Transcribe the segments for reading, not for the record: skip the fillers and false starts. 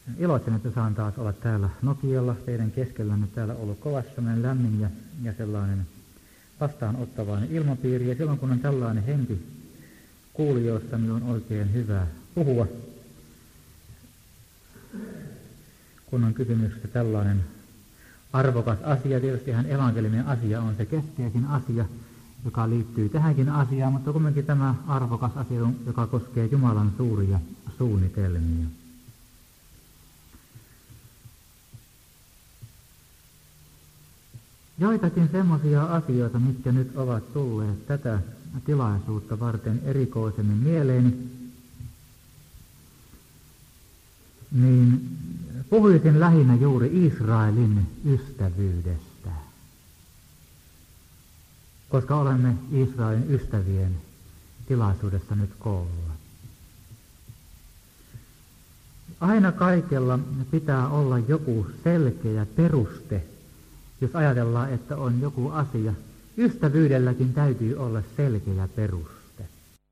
Iloitsen, että saan taas olla täällä Nokialla teidän keskellänne. Täällä on ollut kovasti sellainen lämmin ja sellainen vastaanottavainen ilmapiiri. Ja silloin kun on tällainen henki kuulijoissa, niin on oikein hyvä puhua. Kun on kysymyksessä tällainen arvokas asia, tietystihän evankelimien asia on se keskeisin asia, joka liittyy tähänkin asiaan, mutta kuitenkin tämä arvokas asia, joka koskee Jumalan suuria suunnitelmia. Joitakin semmoisia asioita, mitkä nyt ovat tulleet tätä tilaisuutta varten erikoisemmin mieleeni, niin puhuisin lähinnä juuri Israelin ystävyydestä, koska olemme Israelin ystävien tilaisuudessa nyt koolla. Aina kaikella pitää olla joku selkeä peruste, jos ajatellaan, että on joku asia. Ystävyydelläkin täytyy olla selkeä peruste.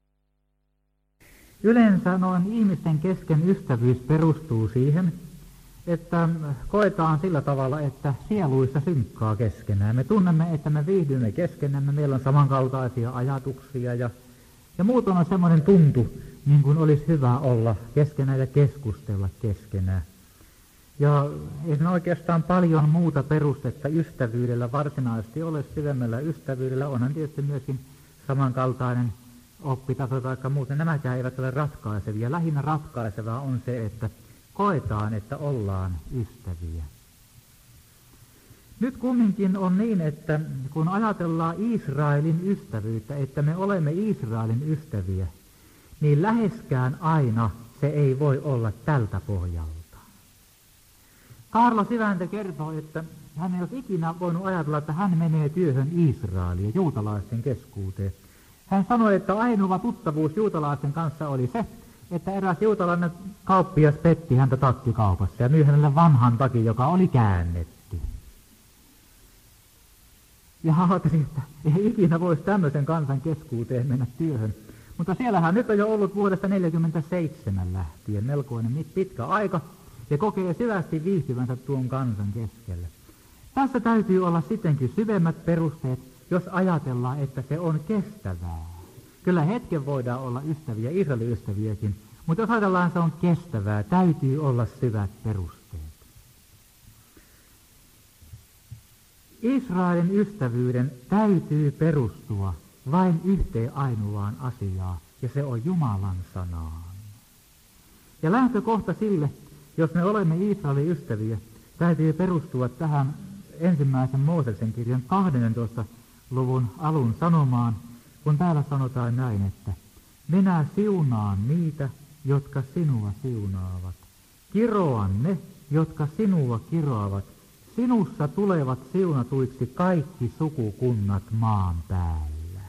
Yleensä noin ihmisten kesken ystävyys perustuu siihen, että koetaan sillä tavalla, että sieluissa synkkaa keskenään. Me tunnemme, että me viihdymme keskenämme, meillä on samankaltaisia ajatuksia ja muuten on semmoinen tuntu, niin kuin olisi hyvä olla keskenään ja keskustella keskenään. Ja ei siinä oikeastaan paljon muuta perustetta ystävyydellä varsinaisesti ole. Syvemmällä ystävyydellä onhan tietysti myöskin samankaltainen oppitaso tai muuten. Nämäkään eivät ole ratkaisevia. Lähinnä ratkaisevaa on se, että koetaan, että ollaan ystäviä. Nyt kumminkin on niin, että kun ajatellaan Israelin ystävyyttä, että me olemme Israelin ystäviä, niin läheskään aina se ei voi olla tältä pohjalta. Kaarlo Syväntä kertoo, että hän ei olisi ikinä voinut ajatella, että hän menee työhön Israeliin juutalaisten keskuuteen. Hän sanoi, että ainoa tuttavuus juutalaisten kanssa oli se, että eräs juutalainen kauppias petti häntä takkikaupassa ja myi hänelle vanhan takin, joka oli käännetty. Ja ajattelin, että ei ikinä voisi tämmöisen kansan keskuuteen mennä työhön. Mutta siellähän nyt on jo ollut vuodesta 1947 lähtien melkoinen pitkä aika ja kokee syvästi viihtyvänsä tuon kansan keskellä. Tässä täytyy olla sittenkin syvemmät perusteet, jos ajatellaan, että se on kestävää. Kyllä hetken voidaan olla ystäviä, Israelin ystäviäkin, mutta jos ajatellaan, että se on kestävää, täytyy olla syvät perusteet. Israelin ystävyyden täytyy perustua vain yhteen ainoaan asiaan, ja se on Jumalan sanaan. Ja lähtökohta sille, jos me olemme Israelin ystäviä, täytyy perustua tähän ensimmäisen Mooseksen kirjan 12. luvun alun sanomaan, kun täällä sanotaan näin, että minä siunaan niitä, jotka sinua siunaavat. Kiroan ne, jotka sinua kiroavat. Sinussa tulevat siunatuiksi kaikki sukukunnat maan päällä.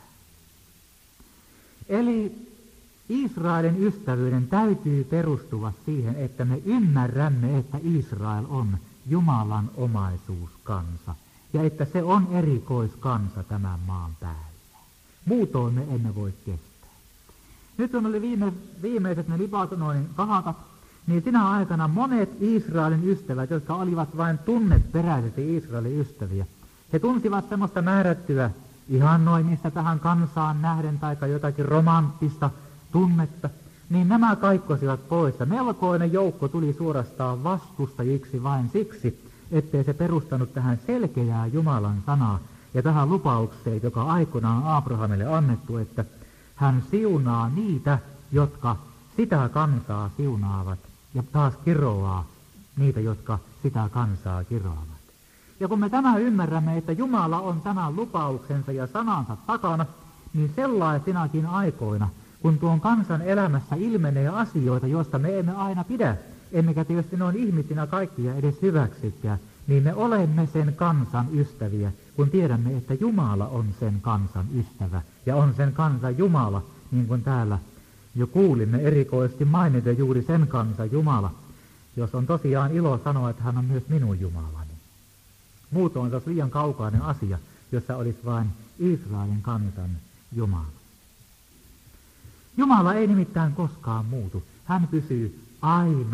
Eli Israelin ystävyyden täytyy perustua siihen, että me ymmärrämme, että Israel on Jumalan omaisuuskansa ja että se on erikoiskansa tämän maan päällä. Muutoin me emme voi kestää. Nyt kun oli viimeiset ne Libanonin kahakat, niin sinä aikana monet Israelin ystävät, jotka olivat vain tunneperäisesti Israelin ystäviä, he tunsivat semmoista määrättyä ihannoimista tähän kansaan nähden tai jotakin romanttista tunnetta, niin nämä kaikkosivat pois. Ja melkoinen joukko tuli suorastaan vastustajiksi vain siksi, ettei se perustanut tähän selkeää Jumalan sanaa ja tähän lupaukseen, joka aikoinaan Abrahamille annettu, että hän siunaa niitä, jotka sitä kansaa siunaavat ja taas kiroaa niitä, jotka sitä kansaa kiroavat. Ja kun me tämä ymmärrämme, että Jumala on tämän lupauksensa ja sanansa takana, niin sellaisinakin aikoina, kun tuon kansan elämässä ilmenee asioita, joista me emme aina pidä, emmekä tietysti noin ihmisinä kaikkia edes hyväksykään, niin me olemme sen kansan ystäviä, kun tiedämme, että Jumala on sen kansan ystävä ja on sen kansan Jumala, niin kuin täällä jo kuulimme erikoisesti mainita juuri sen kansan Jumala, jos on tosiaan ilo sanoa, että hän on myös minun Jumalani. Muutoin se olisi liian kaukainen asia, jossa olisi vain Israelin kansan Jumala. Jumala ei nimittäin koskaan muutu. Hän pysyy aina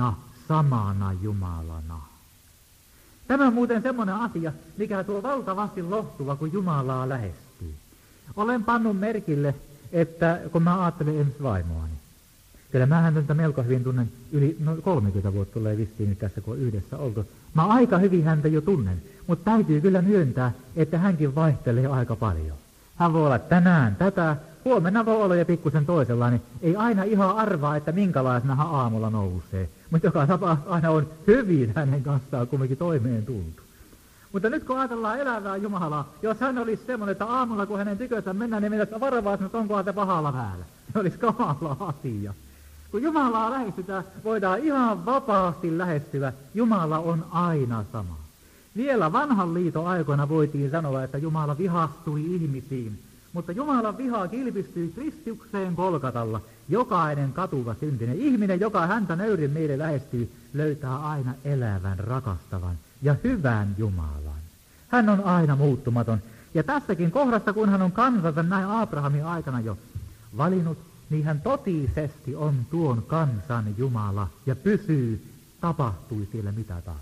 samana Jumalana. Tämä on muuten semmoinen asia, mikä tuo valtavasti lohtua, kun Jumalaa lähestyy. Olen pannut merkille, että kun mä ajattelen ensi vaimoani, kyllä mä häntä melko hyvin tunnen, yli 30 vuotta tulee vissiin nyt tässä, kun on yhdessä oltu. Mä aika hyvin häntä jo tunnen, mutta täytyy kyllä myöntää, että hänkin vaihtelee aika paljon. Hän voi olla tänään tätä, huomenna voi olla jo pikkusen toisenlainen. Ei aina ihan arvaa, että minkälaisena hän aamulla nousee. Mutta joka tapa aina on hyvin hänen kanssaan kumminkin toimeen tultu. Mutta nyt kun ajatellaan elävää Jumalaa, jos hän olisi semmoinen, että aamulla kun hänen tykönsä mennään, niin mennään varovaisesti, että onkohan te pahalla päällä. Se olisi kamala asia. Kun Jumalaa lähestytään, voidaan ihan vapaasti lähestyä. Jumala on aina sama. Vielä vanhan liiton aikoina voitiin sanoa, että Jumala vihastui ihmisiin. Mutta Jumalan viha kilpistyi Kristukseen Golgatalla. Jokainen katuva syntinen ihminen, joka häntä nöyrin meille lähestyy, löytää aina elävän, rakastavan ja hyvän Jumalan. Hän on aina muuttumaton. Ja tässäkin kohdassa, kun hän on kansansa näin Abrahamin aikana jo valinnut, niin hän totisesti on tuon kansan Jumala ja pysyy, tapahtui siellä mitä tahansa.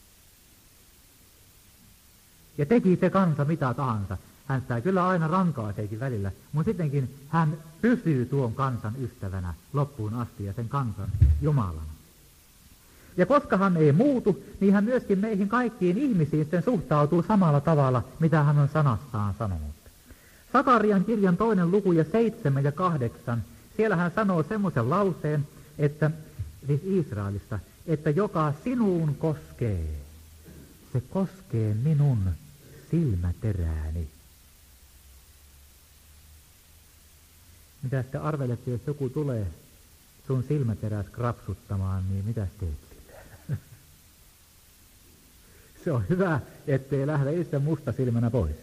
Ja teki se kansa mitä tahansa. Hän sitä kyllä aina rankaiseekin välillä, mutta sittenkin hän pysyy tuon kansan ystävänä loppuun asti ja sen kansan Jumalana. Ja koska hän ei muutu, niin hän myöskin meihin kaikkiin ihmisiin sitten suhtautuu samalla tavalla, mitä hän on sanassaan sanonut. Sakarian kirjan 2. luku ja 7 ja 8, siellä hän sanoo semmoisen lauseen, että, siis Israelista, että joka sinuun koskee, se koskee minun silmäterääni. Mitä sitten arvelette, jos joku tulee sun silmäterääs krapsuttamaan, niin mitä teet sille? Se on hyvä, ettei lähde itse musta silmänä pois.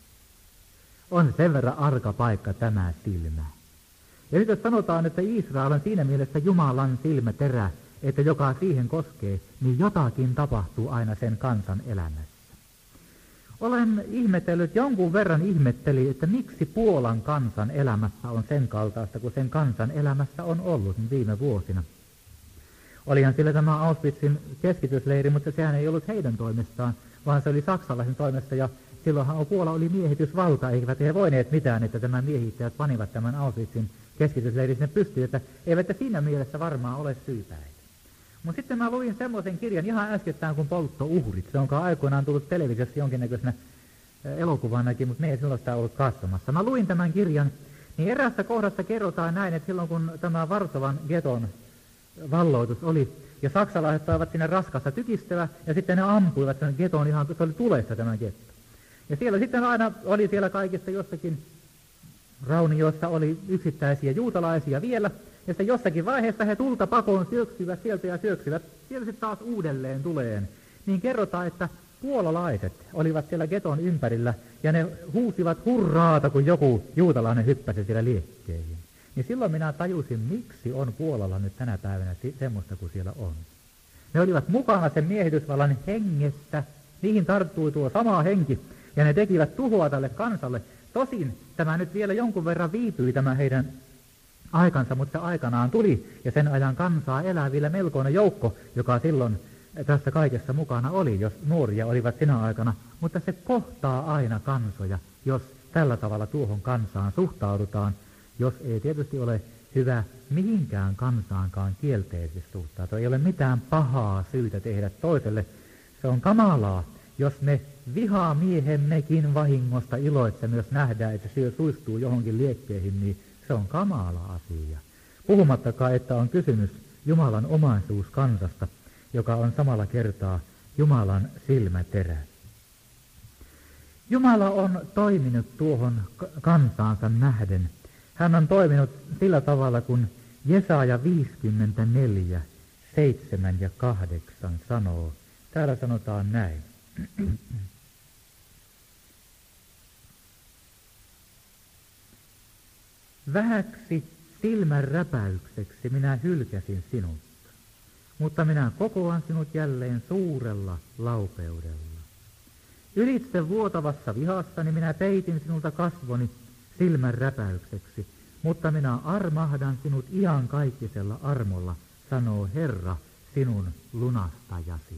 On sen verran arka paikka tämä silmä. Ja nyt jos sanotaan, että Israel on siinä mielessä Jumalan silmäterä, että joka siihen koskee, niin jotakin tapahtuu aina sen kansan elämässä. Olen ihmetellyt, jonkun verran ihmetteli, että miksi Puolan kansan elämässä on sen kaltaista, kuin sen kansan elämässä on ollut viime vuosina. Olihan sillä tämä Auschwitzin keskitysleiri, mutta sehän ei ollut heidän toimestaan, vaan se oli saksalaisen toimesta, ja silloinhan Puola oli miehitysvalta, eivät he voineet mitään, että tämän miehittäjät panivat tämän Auschwitzin keskitysleirin sinne pystyyn, että eivät siinä mielessä varmaan ole syypäitä. Mutta sitten mä luin semmoisen kirjan ihan äskettäin kuin Polttouhrit. Se onkaan aikoinaan tullut televisiossa jonkinnäköisenä elokuvanakin, mutta me ei silloin sitä ollut katsomassa. Mä luin tämän kirjan, niin eräässä kohdassa kerrotaan näin, että silloin kun tämä Varsovan geton valloitus oli, ja saksalaiset toivat sinne raskasta tykistöä, ja sitten ne ampuivat sen geton ihan, se oli tulessa tämä getto. Ja siellä sitten aina oli siellä kaikissa jossakin raunioissa oli yksittäisiä juutalaisia vielä, ja sitten jossakin vaiheessa he tulta pakoon syöksyvät sieltä ja syöksyvät, siellä sitten taas uudelleen tuleen. Niin kerrotaan, että puolalaiset olivat siellä geton ympärillä, ja ne huusivat hurraata, kun joku juutalainen hyppäsi siellä liekkeihin. Niin silloin minä tajusin, miksi on Puolalla nyt tänä päivänä semmoista kuin siellä on. Ne olivat mukana sen miehitysvallan hengessä, niihin tarttui tuo sama henki, ja ne tekivät tuhoa tälle kansalle. Tosin tämä nyt vielä jonkun verran viipyi tämä heidän aikansa, mutta se aikanaan tuli, ja sen ajan kansaa elää vielä melkoinen joukko, joka silloin tässä kaikessa mukana oli, jos nuoria olivat sinä aikana, mutta se kohtaa aina kansoja, jos tällä tavalla tuohon kansaan suhtaudutaan, jos ei tietysti ole hyvä mihinkään kansaankaan kielteisesti suhtautua. Ei ole mitään pahaa syytä tehdä toiselle. Se on kamalaa, jos me vihamiehemmekin vahingosta iloitsemme, jos nähdään, että se suistuu johonkin liekkeihin, niin se on kamala asia. Puhumattakaan, että on kysymys Jumalan omaisuus kansasta, joka on samalla kertaa Jumalan silmäterä. Jumala on toiminut tuohon kansaansa nähden. Hän on toiminut sillä tavalla, kun Jesaja 54, 7 ja 8 sanoo. Täällä sanotaan näin. Vähäksi silmän räpäykseksi minä hylkäsin sinut, mutta minä kokoan sinut jälleen suurella laupeudella. Ylitse vuotavassa vihassani minä peitin sinulta kasvoni silmän räpäykseksi, mutta minä armahdan sinut iankaikkisella armolla, sanoo Herra, sinun lunastajasi.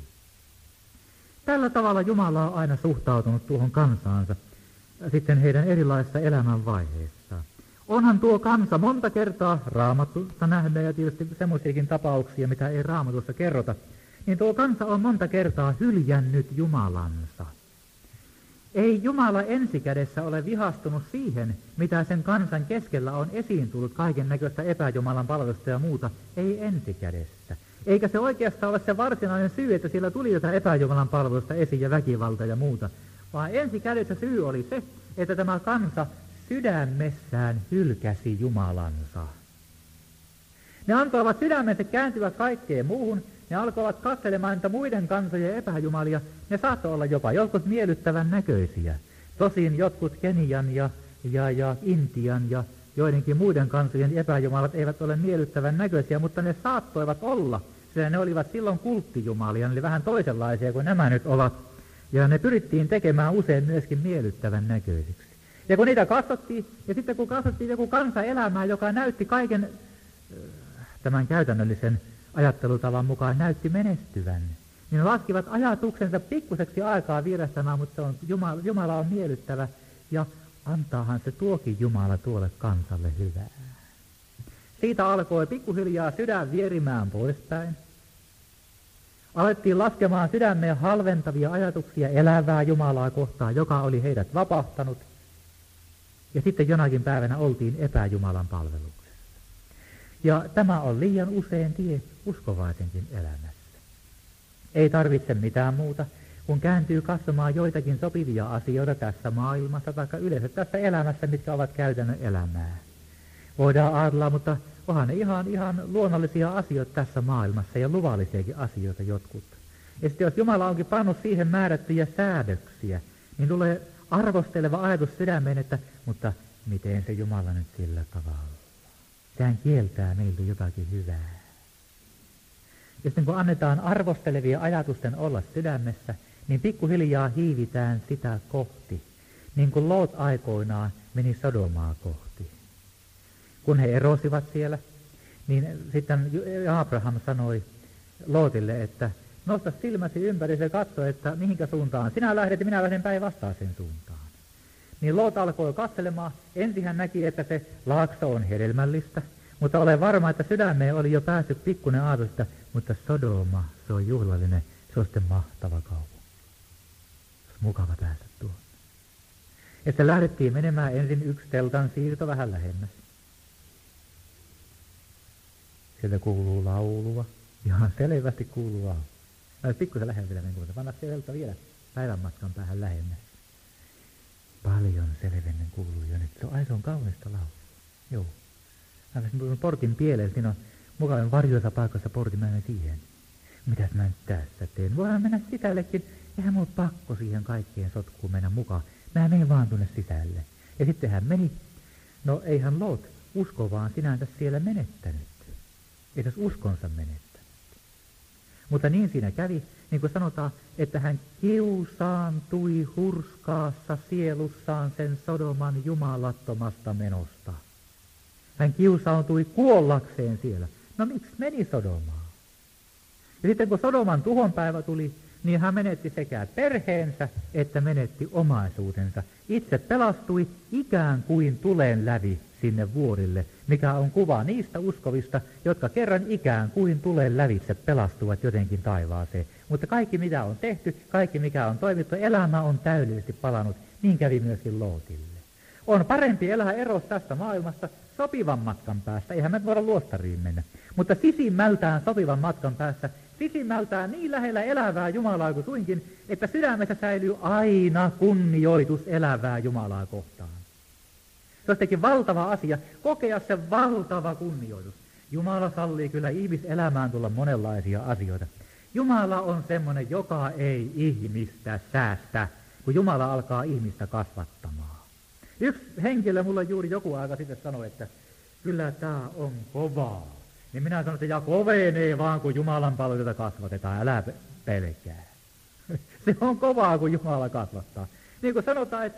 Tällä tavalla Jumala on aina suhtautunut tuohon kansaansa sitten heidän erilaisissa elämänvaiheissaan. Onhan tuo kansa monta kertaa Raamatusta nähdä, ja tietysti semmoisiakin tapauksia, mitä ei Raamatussa kerrota, niin tuo kansa on monta kertaa hyljännyt Jumalansa. Ei Jumala ensikädessä ole vihastunut siihen, mitä sen kansan keskellä on esiin tullut kaiken näköistä epäjumalan palvelusta ja muuta, ei ensikädessä. Eikä se oikeastaan ole se varsinainen syy, että siellä tuli jotain epäjumalan palvelusta esiin ja väkivalta ja muuta, vaan ensikädessä syy oli se, että tämä kansa sydämessään hylkäsi Jumalansa. Ne antoivat sydämensä kääntyä kaikkeen muuhun, ne alkoivat katselemaan niitä muiden kansojen epäjumalia, ne saattoi olla jopa jotkut miellyttävän näköisiä. Tosin jotkut Kenian ja Intian ja joidenkin muiden kansojen epäjumalat eivät ole miellyttävän näköisiä, mutta ne saattoivat olla, sillä ne olivat silloin kulttijumalia, ne oli vähän toisenlaisia kuin nämä nyt ovat, ja ne pyrittiin tekemään usein myöskin miellyttävän näköisiksi. Ja kun niitä katsottiin, ja sitten kun katsottiin joku kansa elämää, joka näytti kaiken tämän käytännöllisen ajattelutavan mukaan näytti menestyvän, niin laskivat ajatuksensa pikkuseksi aikaa vierähtämään, mutta se on, Jumala on miellyttävä, ja antaahan se tuokin Jumala tuolle kansalle hyvää. Siitä alkoi pikkuhiljaa sydän vierimään poispäin. Alettiin laskemaan sydämeen halventavia ajatuksia elävää Jumalaa kohtaan, joka oli heidät vapahtanut. Ja sitten jonakin päivänä oltiin epäjumalan palveluksessa. Ja tämä on liian usein tie uskovaisenkin elämässä. Ei tarvitse mitään muuta, kun kääntyy katsomaan joitakin sopivia asioita tässä maailmassa tai yleensä tässä elämässä, mitkä ovat käytännön elämää. Voidaan ajatella, mutta onhan ne ihan luonnollisia asioita tässä maailmassa ja luvallisiakin asioita jotkut. Ja sitten jos Jumala onkin pannut siihen määrättyjä säädöksiä, niin tulee arvosteleva ajatus sydämeen, että mutta miten se Jumala nyt sillä tavalla? Sehän kieltää meiltä jotakin hyvää. Ja sitten kun annetaan arvostelevia ajatusten olla sydämessä, niin pikkuhiljaa hiivitään sitä kohti, niin kuin Loot aikoinaan meni Sodomaa kohti. Kun he erosivat siellä, niin sitten Abraham sanoi Lootille, että nosta silmäsi ympäri ja katso, että mihinkä suuntaan sinä lähdet ja minä lähden päinvastaiseen suuntaan. Niin Loot alkoi katselemaan. Ensin hän näki, että se laakso on hedelmällistä, mutta olen varma, että sydämeen oli jo päässyt pikkuinen aatos, mutta Sodoma, se on juhlallinen, se on sitten mahtava kaupunki. Se on mukava päästä tuonne. Ja sitten lähdettiin menemään ensin yksi teltan siirto vähän lähemmäs. Sieltä kuuluu laulua, ihan selvästi kuuluu laulua. Pikkuisen lähempää mennä, panna se teltta vielä päivän matkan päähän lähemmäs. Paljon selvennen kuuluu jo nyt. Se on kaunista laulua. Joo. Portin pieleen, siinä on mukavan varjoissa paikassa portin, mä menen siihen. Mitäs mä nyt tässä teen? Voidaan mennä sisällekin. Eihän mulla pakko siihen kaikkeen sotkuun mennä mukaan. Mä menen vaan tuonne sisälle. Ja sitten hän meni. No eihän Loot usko vaan sinänsä siellä menettänyt. Ei tässä uskonsa menettänyt. Mutta niin siinä kävi, niin kuin sanotaan, että hän kiusaantui hurskaassa sielussaan sen Sodoman jumalattomasta menosta. Hän kiusaantui kuollakseen siellä. No miksi meni Sodomaan? Ja sitten kun Sodoman tuhonpäivä tuli, niin hän menetti sekä perheensä että menetti omaisuutensa. Itse pelastui ikään kuin tulen lävi sinne vuorille, mikä on kuva niistä uskovista, jotka kerran ikään kuin tulen lävitse pelastuvat jotenkin taivaaseen. Mutta kaikki mitä on tehty, kaikki mikä on toimittu, elämä on täydellisesti palanut, niin kävi myöskin Lootille. On parempi elää erossa tästä maailmasta sopivan matkan päästä, eihän me voida luostariin mennä, mutta sisimmältään sopivan matkan päässä, sisimmältään niin lähellä elävää Jumalaa kuin suinkin, että sydämessä säilyy aina kunnioitus elävää Jumalaa kohtaan. Se on tietenkin valtava asia, kokea se valtava kunnioitus. Jumala sallii kyllä ihmiselämään tulla monenlaisia asioita. Jumala on semmoinen, joka ei ihmistä säästä, kun Jumala alkaa ihmistä kasvattamaan. Yksi henkilö mulle juuri joku aika sitten sanoi, että kyllä tämä on kovaa. Niin minä sanoin, että ja kovenee vaan, kun Jumalan palveluita kasvatetaan, älä pelkää. Se on kovaa, kun Jumala kasvattaa. Niin kuin sanotaan, että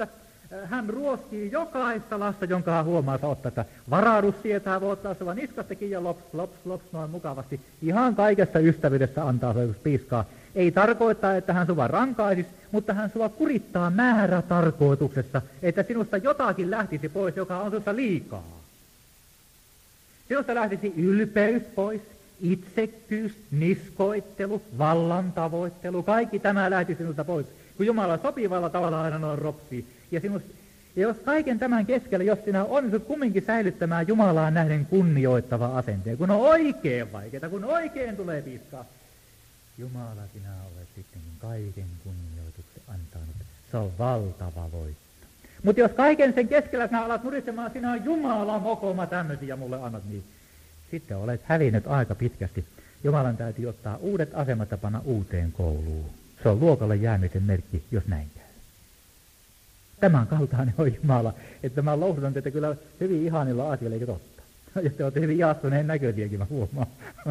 Hän ruoskii jokaista lasta, jonka hän huomaa ottaa, että varaudu sietää, voi ottaa sua niskastakin ja lops, lops, lops, noin mukavasti. Ihan kaikessa ystävyydessä antaa se piiskaa. Ei tarkoita, että hän sua rankaisisi, mutta hän sua kurittaa määrätarkoituksessa, että sinusta jotakin lähtisi pois, joka on sinusta liikaa. Sinusta lähtisi ylpeys pois, itsekkyys, niskoittelu, vallan tavoittelu, kaikki tämä lähti sinusta pois. Kun Jumala sopivalla tavalla aina noin ropsii. Ja jos kaiken tämän keskellä, jos sinä onnistut kumminkin säilyttämään Jumalaan nähden kunnioittava asenteen, kun on oikein vaikeaa, kun oikein tulee piiskaa, Jumala, sinä olet sittenkin kaiken kunnioituksen antanut. Se on valtava voitto. Mutta jos kaiken sen keskellä sinä alat nuritsemaan, sinä on Jumala mokoma tämmöisiä mulle annat, niin sitten olet hävinnyt aika pitkästi. Jumalan täytyy ottaa uudet asemat ja panna uuteen kouluun. Se on luokalle jäämisen merkki, jos näin käy. Tämän kaltainen on Jumala, että mä lohdutan teitä kyllä hyvin ihanilla asioilla, eikö totta? Ja te olette hyvin ihastuneen näköisiäkin, mä huomaan.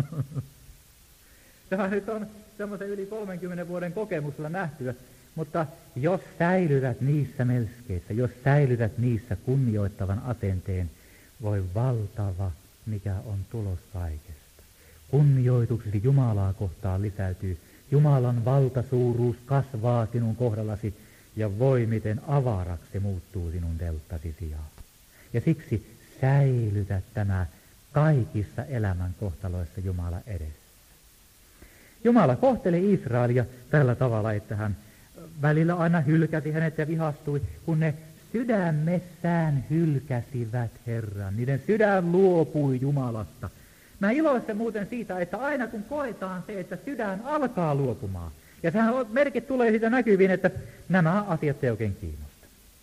Tämä nyt on semmoisen yli 30 vuoden kokemuksella nähtyä, mutta jos säilytät niissä melskeissä, jos säilytät niissä kunnioittavan asenteen, voi valtava, mikä on tulos kaikesta. Kunnioituksesi Jumalaa kohtaan lisäytyy. Jumalan valtasuuruus kasvaa sinun kohdallasi ja voi miten avaraksi muuttuu sinun deltasi sijaan. Ja siksi säilytä tämä kaikissa elämän kohtaloissa Jumala edessä. Jumala kohteli Israelia tällä tavalla, että hän välillä aina hylkäsi hänet ja vihastui, kun ne sydämessään hylkäsivät Herran. Niiden sydän luopui Jumalasta. Mä iloitsen muuten siitä, että aina kun koetaan se, että sydän alkaa luopumaan, ja sehän merkit tulee siitä näkyviin, että nämä asiat ei oikein kiinnosta.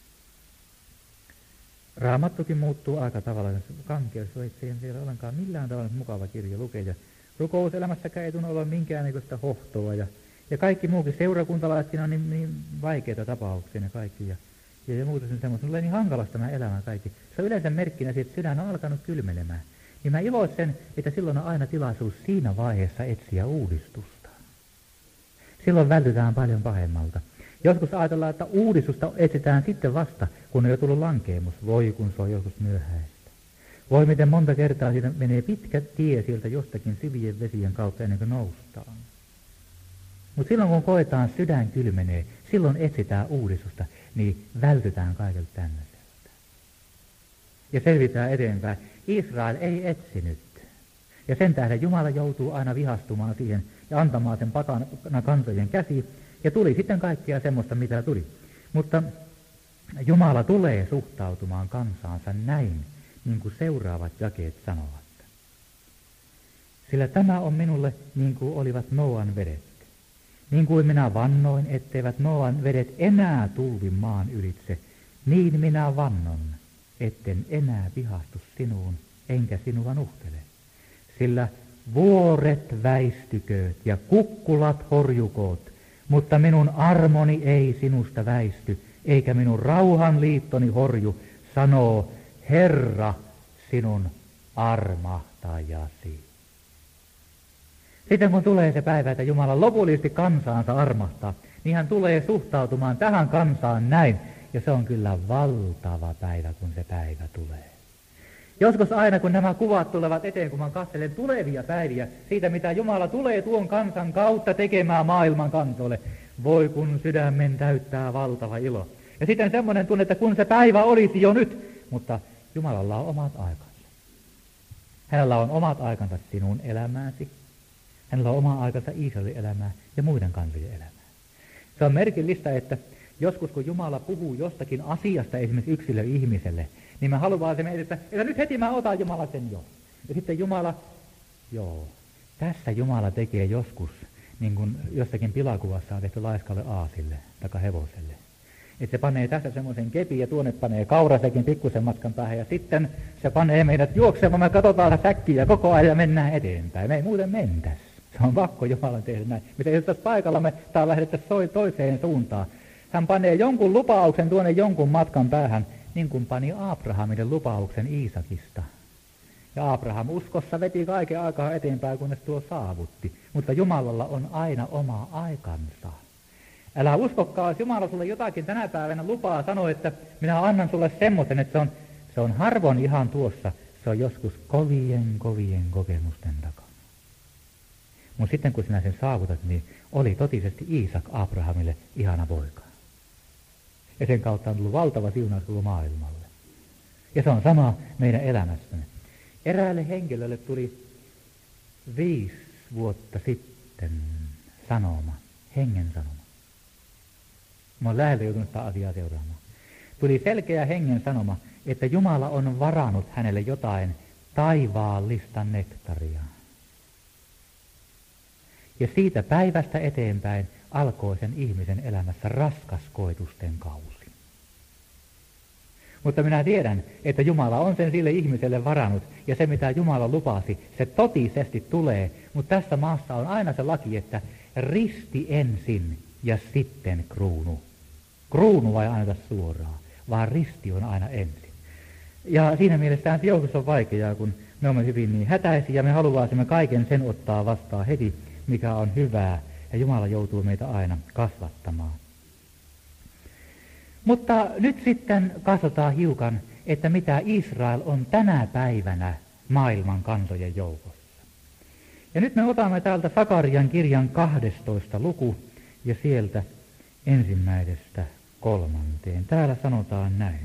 Raamattukin muuttuu aika tavalla, kankeus ei siellä ollenkaan millään tavalla mukava kirja lukea, ja rukouselämässäkään ei tunnu olla minkäännäköistä hohtoa, ja kaikki muukin seurakuntalaisetkin on niin vaikeita tapauksia ne kaikki, ja muuta sen semmoista, tulee niin hankalasta tämä elämä kaikki. Se on yleensä merkkinä siitä, että sydän on alkanut kylmenemään. Niin mä iloitsen, että silloin on aina tilaisuus siinä vaiheessa etsiä uudistusta. Silloin vältytään paljon pahemmalta. Joskus ajatellaan, että uudistusta etsitään sitten vasta, kun on jo tullut lankeemus. Voi, kun se on joskus myöhäistä. Voi, miten monta kertaa siitä menee pitkä tie sieltä jostakin syvien vesien kautta ennen kuin noustaan. Mutta silloin, kun koetaan sydän kylmenee, silloin etsitään uudistusta, niin vältytään kaikelta tämmöiseltä. Ja selvitään eteenpäin. Israel ei etsinyt. Ja sen tähden Jumala joutuu aina vihastumaan siihen ja antamaan sen pakana kansojen käsiin. Ja tuli sitten kaikkea semmoista, mitä tuli. Mutta Jumala tulee suhtautumaan kansaansa näin, niin kuin seuraavat jakeet sanovat. Sillä tämä on minulle niin kuin olivat Noan vedet. Niin kuin minä vannoin, etteivät Noan vedet enää tulvi maan ylitse, niin minä vannon, etten enää vihastu sinuun, enkä sinua nuhtele. Sillä vuoret väistykööt ja kukkulat horjukoot, mutta minun armoni ei sinusta väisty, eikä minun rauhanliittoni horju, sanoo Herra sinun armahtajasi. Sitten kun tulee se päivä, että Jumala lopullisesti kansaansa armahtaa, niin hän tulee suhtautumaan tähän kansaan näin, ja se on kyllä valtava päivä, kun se päivä tulee. Joskus aina, kun nämä kuvat tulevat eteen, kun mä katselen tulevia päiviä, siitä mitä Jumala tulee tuon kansan kautta tekemään maailman kansoille, voi kun sydämen täyttää valtava ilo. Ja sitten semmoinen tunne, että kun se päivä olisi jo nyt, mutta Jumalalla on omat aikansa. Hänellä on omat aikansa sinun elämääsi. Hänellä on oma aikansa Israelin elämää ja muiden kansojen elämää. Se on merkillistä, että joskus kun Jumala puhuu jostakin asiasta esimerkiksi yksilöihmiselle, niin mä haluan se että nyt heti mä otan Jumala sen jo. Ja sitten Jumala, tässä Jumala tekee joskus, niin kuin jossakin pilakuvassa on tehty laiskalle aasille tai hevoselle. Että se panee tässä semmoisen kepin ja tuonne panee kaurasekin pikkusen matkan päähän ja sitten se panee meidät juoksemaan, me katsotaan säkkiä koko ajan ja mennään eteenpäin. Me ei muuten mentäisi. Se on pakko Jumalan tehdä näin. Mitä jos tässä paikallamme tai lähdettäisiin toiseen suuntaan. Hän panee jonkun lupauksen tuonne jonkun matkan päähän, niin kuin pani Abrahamille lupauksen Iisakista. Ja Abraham uskossa veti kaiken aikaa eteenpäin, kunnes tuo saavutti. Mutta Jumalalla on aina oma aikansa. Älä uskokaan, jos Jumala sulle jotakin tänä päivänä lupaa sanoa, että minä annan sulle semmoisen, että se on harvoin ihan tuossa. Se on joskus kovien kokemusten takana. Mutta sitten kun sinä sen saavutat, niin oli totisesti Iisak Abrahamille ihana poika. Ja sen kautta on tullut valtava siunaus koko maailmalle. Ja se on sama meidän elämässämme. Eräälle henkilölle tuli 5 vuotta sitten sanoma, hengen sanoma. Mä oon läheltä joutunut sitä asiaa seuraamaan. Tuli selkeä hengen sanoma, että Jumala on varannut hänelle jotain taivaallista nektaria. Ja siitä päivästä eteenpäin alkoi sen ihmisen elämässä raskas koetusten kausi. Mutta minä tiedän, että Jumala on sen sille ihmiselle varannut, ja se mitä Jumala lupasi, se totisesti tulee. Mutta tässä maassa on aina se laki, että risti ensin ja sitten kruunu. Kruunua ei anneta suoraan, vaan risti on aina ensin. Ja siinä mielessä se joskus on vaikeaa, kun me olemme hyvin niin hätäisiä, ja me haluaisimme kaiken sen ottaa vastaan heti, mikä on hyvää, ja Jumala joutuu meitä aina kasvattamaan. Mutta nyt sitten katsotaan hiukan, että mitä Israel on tänä päivänä maailman kansojen joukossa. Ja nyt me otamme täältä Sakarian kirjan 12. luku ja sieltä 1-3. Täällä sanotaan näin.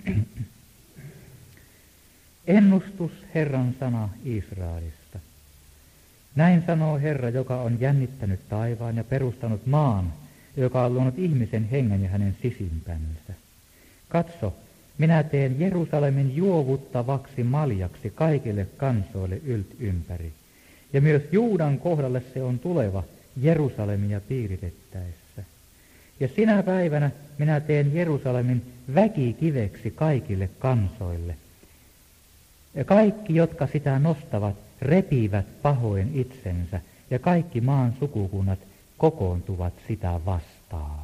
Ennustus Herran sana Israelista. Näin sanoo Herra, joka on jännittänyt taivaan ja perustanut maan, joka on luonut ihmisen hengen ja hänen sisimpänsä. Katso, minä teen Jerusalemin juovuttavaksi maljaksi kaikille kansoille ympäri. Ja myös Juudan kohdalle se on tuleva Jerusalemia piiritettäessä. Ja sinä päivänä minä teen Jerusalemin väkikiveksi kaikille kansoille. Ja kaikki, jotka sitä nostavat, repivät pahoin itsensä, ja kaikki maan sukukunnat kokoontuvat sitä vastaan.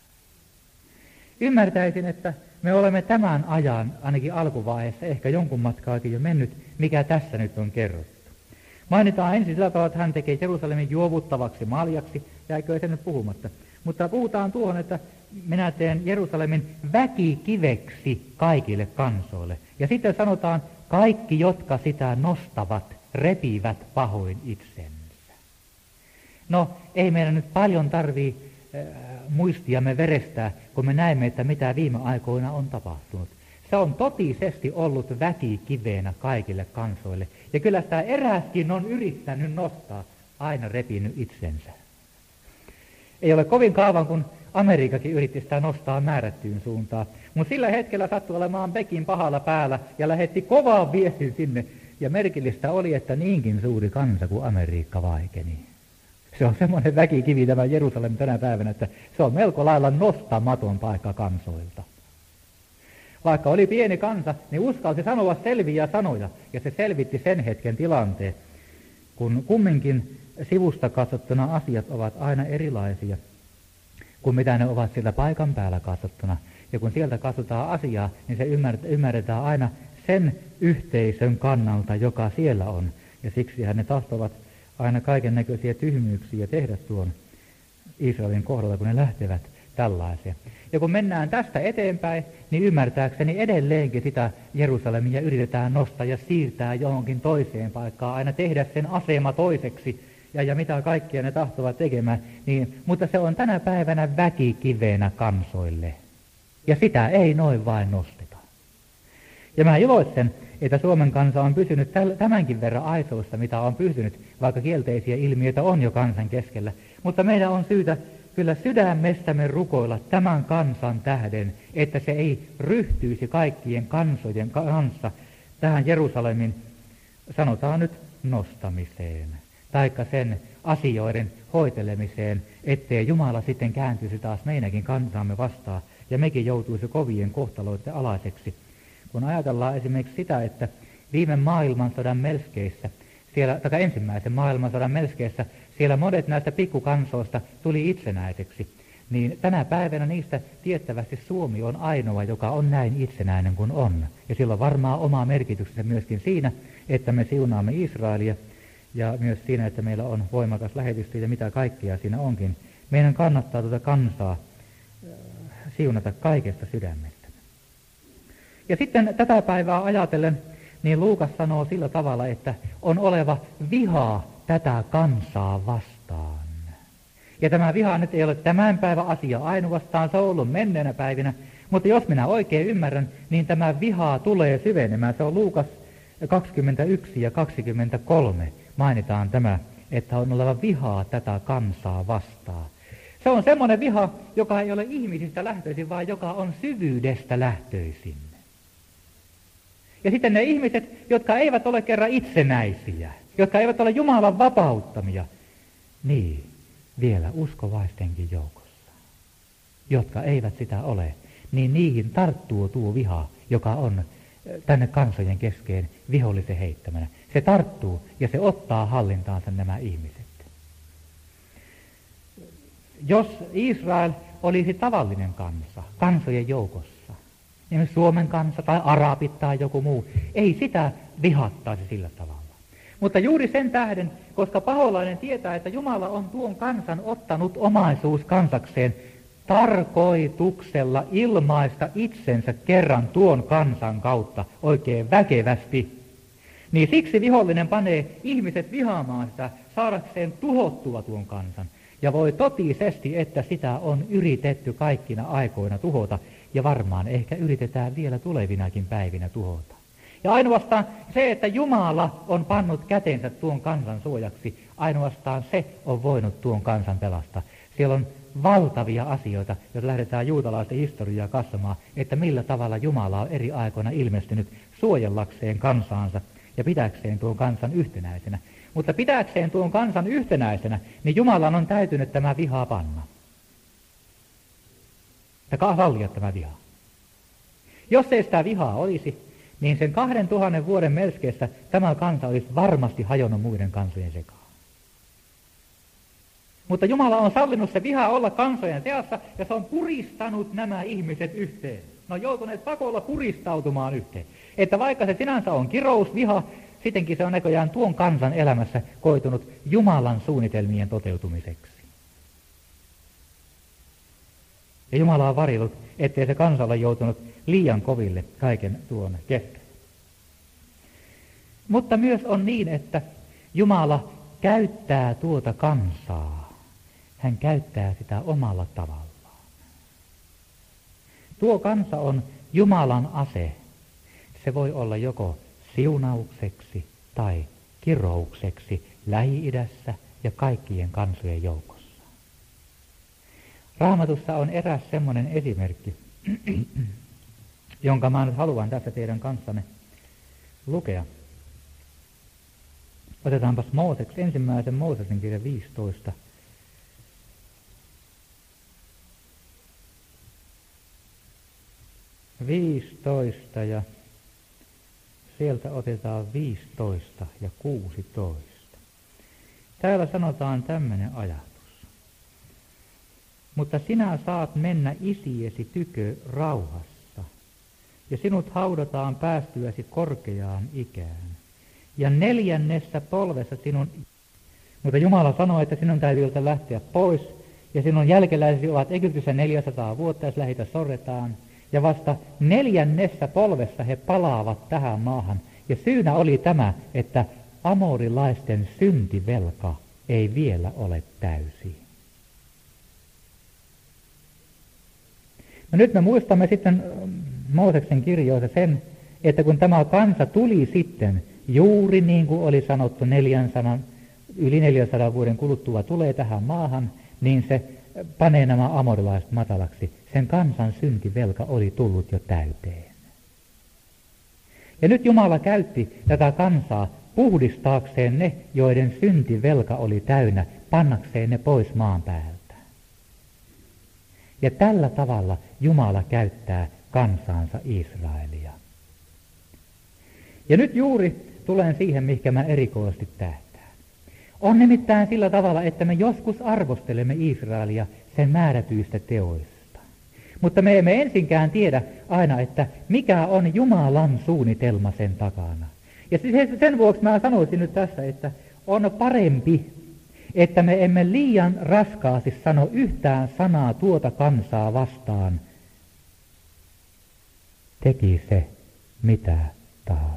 Ymmärtäisin, että me olemme tämän ajan, ainakin alkuvaiheessa, ehkä jonkun matkaakin jo mennyt, mikä tässä nyt on kerrottu. Mainitaan ensin sillä tavalla, että hän tekee Jerusalemin juovuttavaksi maljaksi, jäikö se nyt puhumatta. Mutta puhutaan tuohon, että minä teen Jerusalemin väkikiveksi kaikille kansoille. Ja sitten sanotaan, kaikki, jotka sitä nostavat, repivät pahoin itsensä. No, ei meidän nyt paljon tarvii muistiamme verestää, kun me näemme, että mitä viime aikoina on tapahtunut. Se on totisesti ollut väkikiveenä kaikille kansoille. Ja kyllä sitä eräskin on yrittänyt nostaa, aina repinyt itsensä. Ei ole kovin kauan, kun Amerikakin yritti sitä nostaa määrättyyn suuntaan. Mutta sillä hetkellä sattui olemaan Pekin pahalla päällä ja lähetti kovaa viestin sinne. Ja merkillistä oli, että niinkin suuri kansa kuin Amerikka vaikeni. Se on semmoinen väkikivi tämä Jerusalem tänä päivänä, että se on melko lailla nostamaton paikka kansoilta. Vaikka oli pieni kansa, niin uskalsi sanoa selviä sanoja, ja se selvitti sen hetken tilanteen, kun kumminkin sivusta katsottuna asiat ovat aina erilaisia kuin mitä ne ovat sieltä paikan päällä katsottuna. Ja kun sieltä katsotaan asiaa, niin se ymmärretään aina sen yhteisön kannalta, joka siellä on. Ja siksi ne tahtovat aina kaiken näköisiä tyhmyyksiä tehdä tuon Israelin kohdalla, kun ne lähtevät tällaiseen. Ja kun mennään tästä eteenpäin, niin ymmärtääkseni edelleenkin sitä Jerusalemia yritetään nostaa ja siirtää johonkin toiseen paikkaan, aina tehdä sen asema toiseksi, ja mitä kaikkia ne tahtovat tekemään. Niin, mutta se on tänä päivänä väkikivenä kansoille, ja sitä ei noin vain nosteta. Ja mä iloitsen, että Suomen kansa on pysynyt tämänkin verran aisoissa, mitä on pysynyt, vaikka kielteisiä ilmiöitä on jo kansan keskellä. Mutta meidän on syytä kyllä sydämestämme rukoilla tämän kansan tähden, että se ei ryhtyisi kaikkien kansojen kanssa tähän Jerusalemin, sanotaan nyt, nostamiseen, taikka sen asioiden hoitelemiseen, ettei Jumala sitten kääntyisi taas meidänkin kansaamme vastaan, ja mekin joutuisi kovien kohtaloiden alaiseksi. Kun ajatellaan esimerkiksi sitä, että viime maailmansodan melskeissä, ensimmäisen maailmansodan melskeissä, siellä monet näistä pikkukansoista tuli itsenäiseksi, niin tänä päivänä niistä tiettävästi Suomi on ainoa, joka on näin itsenäinen kuin on. Ja sillä on varmaan oma merkityksensä myöskin siinä, että me siunaamme Israelia, ja myös siinä, että meillä on voimakas lähetystö ja mitä kaikkea siinä onkin. meidän kannattaa tuota kansaa siunata kaikesta sydämestä. Ja sitten tätä päivää ajatellen, niin Luukas sanoo sillä tavalla, että on oleva vihaa tätä kansaa vastaan. Ja tämä viha nyt ei ole tämän päivän asia ainoastaan, se on ollut menneenä päivinä, mutta jos minä oikein ymmärrän, niin tämä viha tulee syvenemään. Se on Luukas 21 ja 23 mainitaan tämä, että on oleva vihaa tätä kansaa vastaan. Se on semmoinen viha, joka ei ole ihmisistä lähtöisin, vaan joka on syvyydestä lähtöisin. Ja sitten ne ihmiset, jotka eivät ole kerran itsenäisiä, jotka eivät ole Jumalan vapauttamia, niin vielä uskovaistenkin joukossa, jotka eivät sitä ole, niin niihin tarttuu tuo viha, joka on tänne kansojen keskeen vihollisen heittämänä. Se tarttuu ja se ottaa hallintaansa nämä ihmiset. Jos Israel olisi tavallinen kansa, kansojen joukossa, esimerkiksi Suomen kansa tai arabit tai joku muu, ei sitä vihattaisi sillä tavalla. Mutta juuri sen tähden, koska paholainen tietää, että Jumala on tuon kansan ottanut omaisuus kansakseen tarkoituksella ilmaista itsensä kerran tuon kansan kautta oikein väkevästi, niin siksi vihollinen panee ihmiset vihaamaan sitä saadakseen tuhottua tuon kansan. Ja voi totisesti, että sitä on yritetty kaikkina aikoina tuhota, ja varmaan ehkä yritetään vielä tulevinakin päivinä tuhota. Ja ainoastaan se, että Jumala on pannut kätensä tuon kansan suojaksi, ainoastaan se on voinut tuon kansan pelastaa. Siellä on valtavia asioita, jos lähdetään juutalaisten historiaa katsomaan, että millä tavalla Jumala on eri aikoina ilmestynyt suojellakseen kansaansa ja pitääkseen tuon kansan yhtenäisenä. Mutta pitääkseen tuon kansan yhtenäisenä, niin Jumalan on täytynyt tämä viha panna. Ja sallia tämä viha. Jos ei sitä vihaa olisi, niin sen 2000 vuoden melskeessä tämä kansa olisi varmasti hajonnut muiden kansojen sekaan. Mutta Jumala on sallinut se viha olla kansojen seassa, ja se on puristanut nämä ihmiset yhteen. Ne on joutuneet pakolla puristautumaan yhteen. Että vaikka se sinänsä on kirous, viha, sittenkin se on näköjään tuon kansan elämässä koitunut Jumalan suunnitelmien toteutumiseksi. Ja Jumala on varillut, ettei se kansa ole joutunut liian koville kaiken tuon keskellä. Mutta myös on niin, että Jumala käyttää tuota kansaa. Hän käyttää sitä omalla tavallaan. Tuo kansa on Jumalan ase. Se voi olla joko siunaukseksi tai kiroukseksi Lähi-idässä ja kaikkien kansojen joukossa. Raamatussa on eräs semmoinen esimerkki, jonka mä nyt haluan tässä teidän kanssanne lukea. Otetaanpas ensimmäisen Mooseksen kirjan 15. Ja sieltä otetaan 15 ja 16. Täällä sanotaan tämmöinen ajatus. Mutta sinä saat mennä isiesi tykö rauhassa, ja sinut haudataan päästyäsi korkeaan ikään. Ja 4. polvessa mutta Jumala sanoi, että sinun täytyy lähteä pois, ja sinun jälkeläisesi ovat Egyptissä 400 vuotta, jos lähitä sorretaan. Ja vasta 4. polvessa he palaavat tähän maahan. Ja syynä oli tämä, että amorilaisten syntivelka ei vielä ole täysi. No nyt me muistamme sitten Mooseksen kirjoissa sen, että kun tämä kansa tuli sitten, juuri niin kuin oli sanottu yli 400 vuoden kuluttua tulee tähän maahan, niin se panee nämä amorilaiset matalaksi. Sen kansan syntivelka oli tullut jo täyteen. Ja nyt Jumala käytti tätä kansaa puhdistaakseen ne, joiden syntivelka oli täynnä, pannakseen ne pois maan päältä. Ja tällä tavalla Jumala käyttää kansansa Israelia. Ja nyt juuri tulen siihen, mihinkä mä erikoisesti tähtään. On nimittäin sillä tavalla, että me joskus arvostelemme Israelia sen määrätyistä teoista. Mutta me emme ensinkään tiedä aina, että mikä on Jumalan suunnitelma sen takana. Ja sen vuoksi mä sanoisin nyt tässä, että on parempi, että me emme liian raskaasti sano yhtään sanaa tuota kansaa vastaan, teki se mitä tahansa.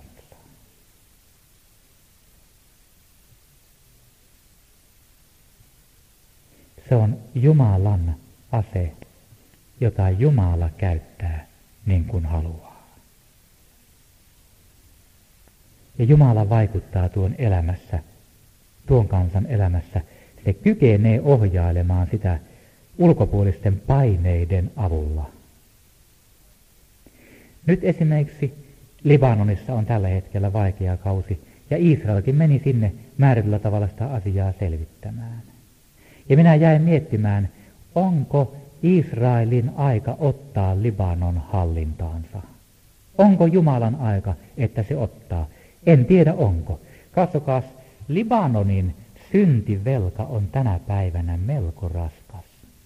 Se on Jumalan ase, jota Jumala käyttää niin kuin haluaa. Ja Jumala vaikuttaa tuon elämässä, tuon kansan elämässä. Se kykenee ohjailemaan sitä ulkopuolisten paineiden avulla. Nyt esimerkiksi Libanonissa on tällä hetkellä vaikea kausi, ja Israelkin meni sinne määrätyllä tavalla sitä asiaa selvittämään. Ja minä jäin miettimään, onko Israelin aika ottaa Libanon hallintaansa? Onko Jumalan aika, että se ottaa? En tiedä onko. Katsokaas, Libanonin syntivelka on tänä päivänä melko raskas.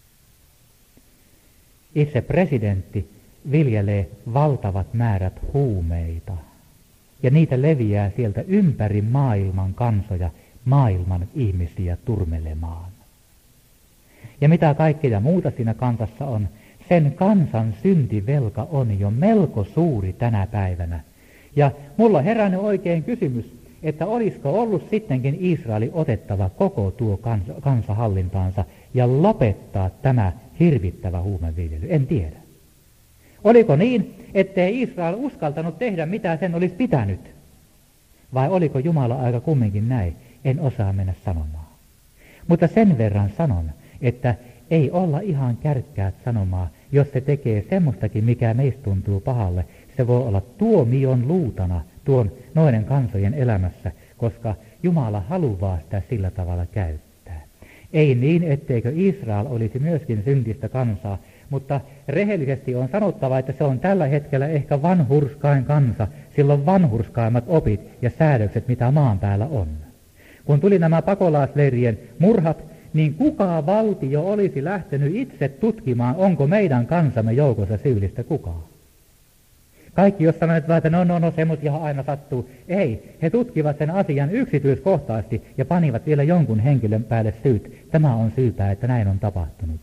Itse presidentti viljelee valtavat määrät huumeita, ja niitä leviää sieltä ympäri maailman kansoja, maailman ihmisiä turmelemaan. Ja mitä kaikkea muuta siinä kansassa on, sen kansan syntivelka on jo melko suuri tänä päivänä. Ja mulla on herännyt oikein kysymys, että olisiko ollut sittenkin Israeli otettava koko tuo kansa hallintaansa ja lopettaa tämä hirvittävä huumeviljely. En tiedä. Oliko niin, ettei Israel uskaltanut tehdä mitä sen olisi pitänyt? Vai oliko Jumala aika kumminkin näin? En osaa mennä sanomaan. Mutta sen verran sanon, että ei olla ihan kärkkäät sanomaa, jos se tekee semmoistakin, mikä meistä tuntuu pahalle. Se voi olla tuomion luutana tuon noiden kansojen elämässä, koska Jumala haluaa sitä sillä tavalla käyttää. Ei niin, etteikö Israel olisi myöskin syntistä kansaa, mutta rehellisesti on sanottava, että se on tällä hetkellä ehkä vanhurskain kansa, sillä on vanhurskaimmat opit ja säädökset, mitä maan päällä on. Kun tuli nämä pakolaisleirien murhat, niin kuka valtio olisi lähtenyt itse tutkimaan, onko meidän kansamme joukossa syyllistä kukaan? Kaikki, jos sanoit, että no, semmoisia aina sattuu. Ei, he tutkivat sen asian yksityiskohtaisesti ja panivat vielä jonkun henkilön päälle syyt. Tämä on syypää, että näin on tapahtunut.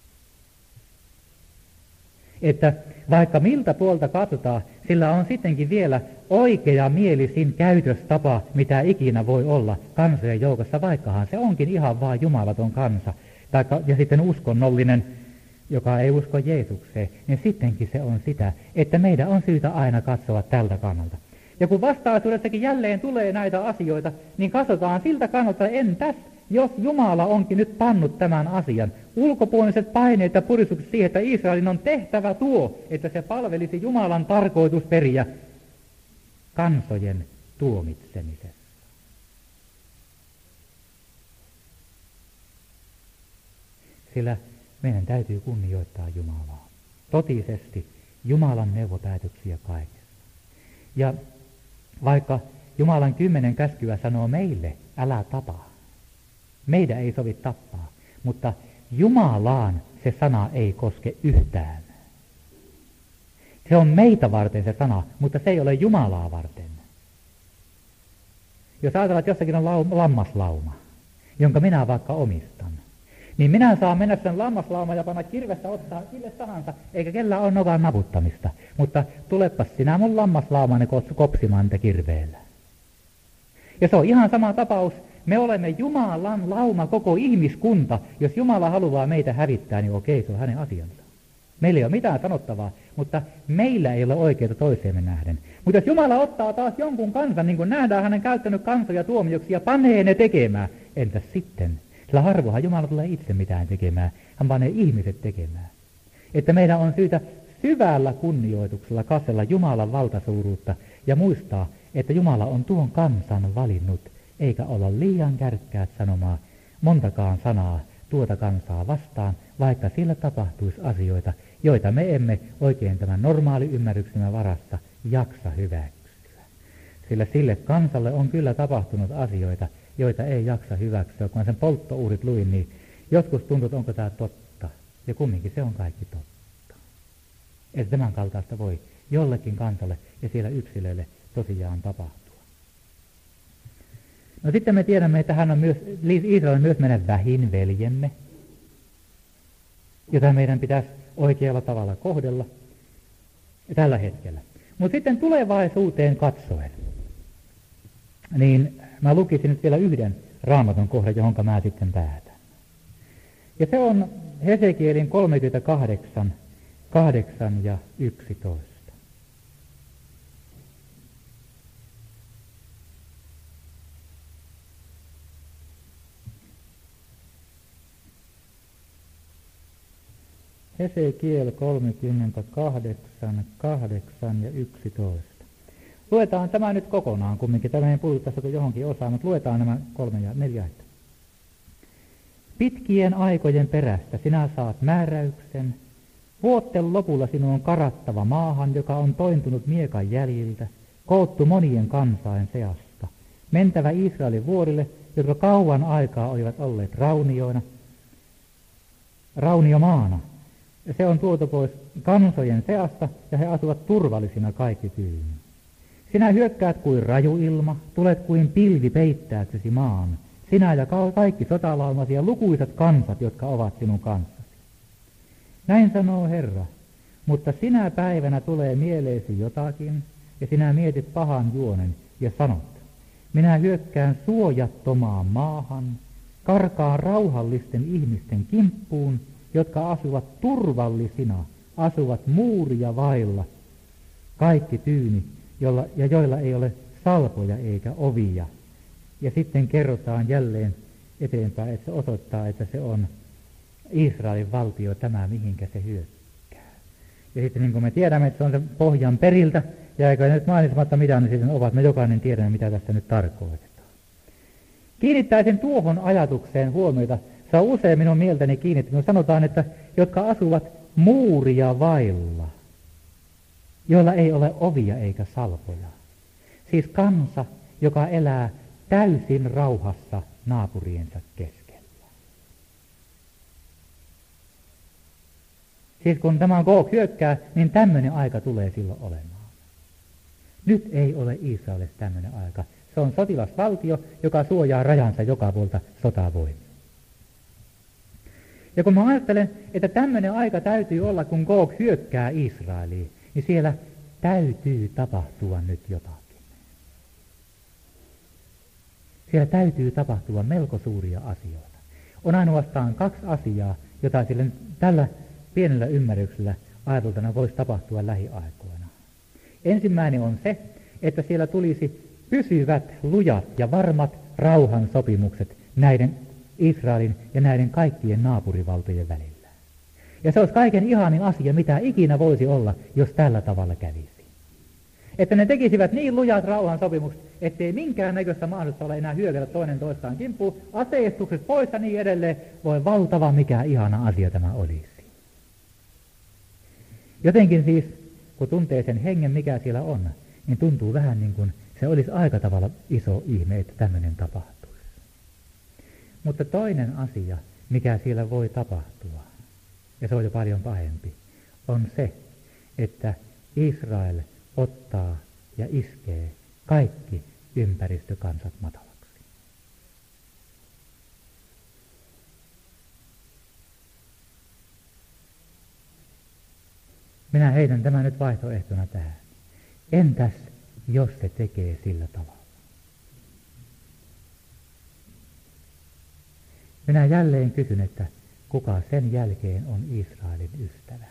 Että vaikka miltä puolta katsotaan, sillä on sittenkin vielä oikea mielisin käytöstapa, mitä ikinä voi olla kansojen joukossa, vaikkahan se onkin ihan vaan jumalaton kansa. Ja sitten uskonnollinen, joka ei usko Jeesukseen, niin sittenkin se on sitä, että meidän on syytä aina katsoa tältä kannalta. Ja kun vastaisuudessakin jälleen tulee näitä asioita, niin katsotaan siltä kannalta, entäs jos Jumala onkin nyt pannut tämän asian, ulkopuoliset paineet ja puristukset siihen, että Israelin on tehtävä tuo, että se palvelisi Jumalan tarkoitusperiä kansojen tuomitsemisessa. Sillä meidän täytyy kunnioittaa Jumalaa. Totisesti Jumalan neuvopäätöksiä kaikessa. Ja vaikka Jumalan 10 käskyä sanoo meille, älä tapaa. Meidän ei sovi tappaa, mutta Jumalaan se sana ei koske yhtään. Se on meitä varten se sana, mutta se ei ole Jumalaa varten. Jos ajatellaan, että jossakin on lammaslauma, jonka minä vaikka omistan, niin minä saan mennä sen lammaslauman ja panna kirvestä ottaa kille tahansa, eikä kellään ole nokan naputtamista. Mutta tulepas sinä mun lammaslaumani kopsimaan niitä kirveellä. Ja se on ihan sama tapaus. Me olemme Jumalan lauma, koko ihmiskunta. Jos Jumala haluaa meitä hävittää, niin okei, se on hänen asiansa. Meillä ei ole mitään sanottavaa, mutta meillä ei ole oikeutta toiseemme nähden. Mutta jos Jumala ottaa taas jonkun kansan, niin kuin nähdään, hänen käyttänyt kansoja tuomioksi ja panee ne tekemään, entäs sitten? Sillä harvoinhan Jumala tulee itse mitään tekemään, hän panee ihmiset tekemään. Että meidän on syytä syvällä kunnioituksella katsella Jumalan valtasuuruutta ja muistaa, että Jumala on tuon kansan valinnut, eikä olla liian kärkkäät sanomaan montakaan sanaa tuota kansaa vastaan, vaikka sillä tapahtuisi asioita, joita me emme oikein tämän normaali ymmärryksemme varassa jaksa hyväksyä. Sillä sille kansalle on kyllä tapahtunut asioita, joita ei jaksa hyväksyä. Kun sen polttouhrit luin, niin joskus tuntuu, että onko tämä totta. Ja kumminkin se on kaikki totta. Että tämän kaltaista voi jollekin kansalle ja siellä yksilölle tosiaan tapahtua. No sitten me tiedämme, että Israel on myös meidän vähin veljemme, jota meidän pitäisi oikealla tavalla kohdella tällä hetkellä. Mutta sitten tulevaisuuteen katsoen, niin mä lukisin nyt vielä yhden Raamatun kohdan, johon mä sitten päätän. Ja se on Hesekielin 38, 8 ja 11. Hesekiel 38, 8 ja 11. Luetaan tämä nyt kokonaan, kumminkin tämä ei puhuta tässä johonkin osaan, mutta luetaan nämä 3 ja 4. Pitkien aikojen perästä sinä saat määräyksen, vuotten lopulla sinun on karattava maahan, joka on tointunut miekan jäljiltä, koottu monien kansain seasta, mentävä Israelin vuorille, jotka kauan aikaa olivat olleet rauniomaana. Se on tuotu pois kansojen seasta, ja he asuvat turvallisina kaikki tyyni. Sinä hyökkäät kuin raju ilma, tulet kuin pilvi peittääksesi maan. Sinä ja kaikki sotalaumasi ja lukuisat kansat, jotka ovat sinun kanssasi. Näin sanoo Herra, mutta sinä päivänä tulee mieleesi jotakin, ja sinä mietit pahan juonen, ja sanot, minä hyökkään suojattomaan maahan, karkaan rauhallisten ihmisten kimppuun, jotka asuvat turvallisina, asuvat muuria vailla, kaikki tyyni, joilla ei ole salpoja eikä ovia. Ja sitten kerrotaan jälleen eteenpäin, että se osoittaa, että se on Israelin valtio tämä, mihinkä se hyökkää. Ja sitten niin kuin me tiedämme, että se on se pohjan periltä, ja eikä nyt mainitsematta mitä ne sitten ovat, me jokainen tiedämme, mitä tässä nyt tarkoitetaan. Kiinnittäisin tuohon ajatukseen huomiota. Se on usein minun mieltäni kiinnittänyt. Sanotaan, että jotka asuvat muuria vailla, joilla ei ole ovia eikä salpoja. Siis kansa, joka elää täysin rauhassa naapuriensa keskellä. Siis kun tämä Gog hyökkää, niin tämmöinen aika tulee silloin olemaan. Nyt ei ole Israelissa tämmöinen aika. Se on sotilasvaltio, joka suojaa rajansa joka puolta sotavoimia. Ja kun mä ajattelen, että tämmöinen aika täytyy olla, kun Gog hyökkää Israeliin, niin siellä täytyy tapahtua nyt jotakin. Siellä täytyy tapahtua melko suuria asioita. On ainoastaan 2 asiaa, jota sille tällä pienellä ymmärryksellä ajateltuna voisi tapahtua lähiaikoina. Ensimmäinen on se, että siellä tulisi pysyvät, lujat ja varmat rauhansopimukset näiden Israelin ja näiden kaikkien naapurivaltojen välillä. Ja se olisi kaiken ihanin asia, mitä ikinä voisi olla, jos tällä tavalla kävisi. Että ne tekisivät niin lujat rauhansopimukset, ettei minkään näköistä mahdollista ole enää hyökätä toinen toistaan kimppuun, aseistukset pois ja niin edelleen. Voi valtava mikä ihana asia tämä olisi. Jotenkin siis, kun tuntee sen hengen, mikä siellä on, niin tuntuu vähän niin kuin se olisi aika tavalla iso ihme, että tämmöinen tapahtuisi. Mutta toinen asia, mikä siellä voi tapahtua, ja se on jo paljon pahempi, on se, että Israel ottaa ja iskee kaikki ympäristökansat matalaksi. Minä heitän tämän nyt vaihtoehtona tähän. Entäs jos se tekee sillä tavalla? Minä jälleen kysyn, että kuka sen jälkeen on Israelin ystävä?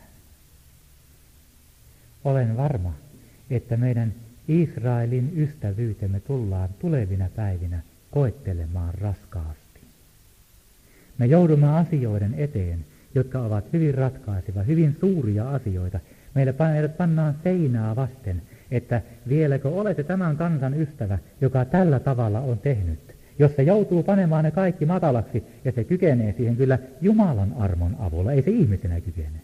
Olen varma, että meidän Israelin ystävyytemme tullaan tulevina päivinä koettelemaan raskaasti. Me joudumme asioiden eteen, jotka ovat hyvin ratkaisevia, hyvin suuria asioita. Meidät pannaan seinää vasten, että vieläkö olette tämän kansan ystävä, joka tällä tavalla on tehnyt. Jos se joutuu panemaan ne kaikki matalaksi, ja se kykenee siihen kyllä Jumalan armon avulla, ei se ihmisenä kykene.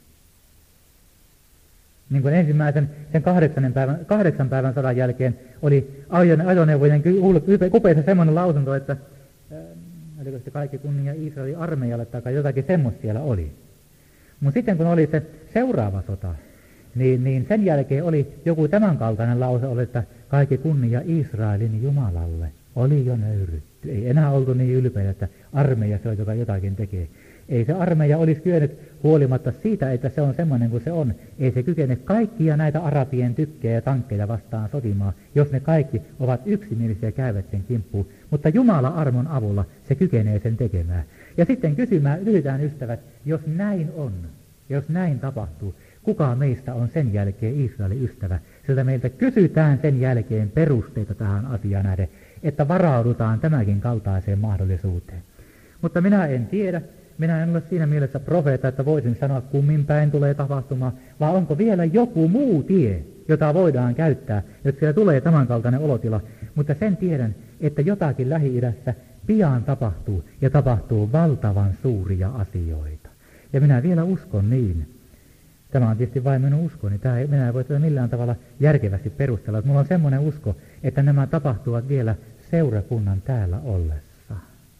Niin kuin ensimmäisen, sen 8 päivän sodan jälkeen oli ajoneuvojen kupeissa semmoinen lausunto, että oliko se kaikki kunnia Israelin armeijalle tai jotakin semmoista siellä oli. Mutta sitten kun oli se seuraava sota, niin sen jälkeen oli joku tämänkaltainen lause, että kaikki kunnia Israelin Jumalalle, oli jo nöyrytty. Ei enää oltu niin ylpeitä, että armeija se on, joka jotakin tekee. Ei se armeija olisi kyennyt huolimatta siitä, että se on semmoinen kuin se on. Ei se kykene kaikkia näitä arabien tykkejä ja tankkeja vastaan sotimaan, jos ne kaikki ovat yksimielisiä käyvät sen kimppuun. Mutta Jumala armon avulla se kykenee sen tekemään. Ja sitten kysytään ystävät, jos näin on, jos näin tapahtuu, kuka meistä on sen jälkeen Israelin ystävä? Sillä meiltä kysytään sen jälkeen perusteita tähän asiaan nähden, että varaudutaan tämäkin kaltaiseen mahdollisuuteen. Mutta minä en tiedä, minä en ole siinä mielessä profeetta, että voisin sanoa kummin päin tulee tapahtumaan, vaan onko vielä joku muu tie, jota voidaan käyttää, jos siellä tulee tämänkaltainen olotila. Mutta sen tiedän, että jotakin Lähi-idässä pian tapahtuu ja tapahtuu valtavan suuria asioita. Ja minä vielä uskon niin. Tämä on tietysti vain minun uskoni. Minä en voi tätä millään tavalla järkevästi perustella. Minulla on semmoinen usko, että nämä tapahtuvat vielä seurakunnan täällä ollessa.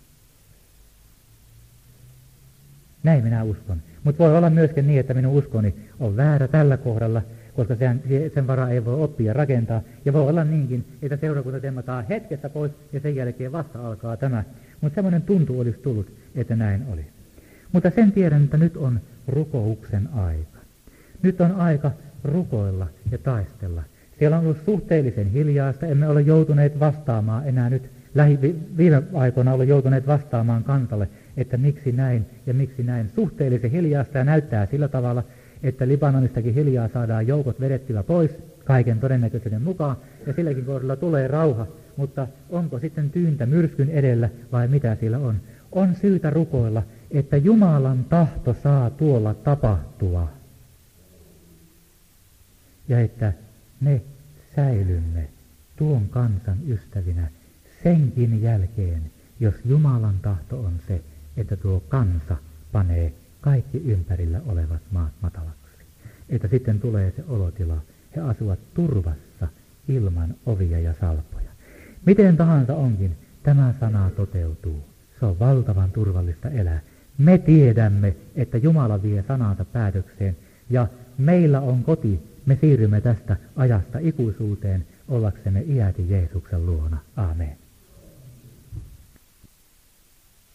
Näin minä uskon. Mutta voi olla myöskin niin, että minun uskoni on väärä tällä kohdalla, koska sen varaa ei voi oppia rakentaa. Ja voi olla niinkin, että seurakunta temmataan hetkessä pois ja sen jälkeen vasta alkaa tämä. Mutta semmoinen tuntu olisi tullut, että näin oli. Mutta sen tiedän, että nyt on rukouksen aika. Nyt on aika rukoilla ja taistella. Siellä on ollut suhteellisen hiljaista, emme ole joutuneet vastaamaan enää nyt, viime aikoina ole joutuneet vastaamaan kansalle, että miksi näin ja miksi näin. Suhteellisen hiljaista ja näyttää sillä tavalla, että Libanonistakin hiljaa saadaan joukot vedettyä pois kaiken todennäköisyyden mukaan, ja silläkin kohdalla tulee rauha, mutta onko sitten tyyntä myrskyn edellä vai mitä siellä on? On syytä rukoilla, että Jumalan tahto saa tuolla tapahtua. Ja että me säilymme tuon kansan ystävinä senkin jälkeen, jos Jumalan tahto on se, että tuo kansa panee kaikki ympärillä olevat maat matalaksi. Että sitten tulee se olotila, he asuvat turvassa ilman ovia ja salpoja. Miten tahansa onkin, tämä sana toteutuu. Se on valtavan turvallista elää. Me tiedämme, että Jumala vie sanansa päätökseen ja meillä on koti. Me siirrymme tästä ajasta ikuisuuteen ollaksemme iäti Jeesuksen luona. Aamen.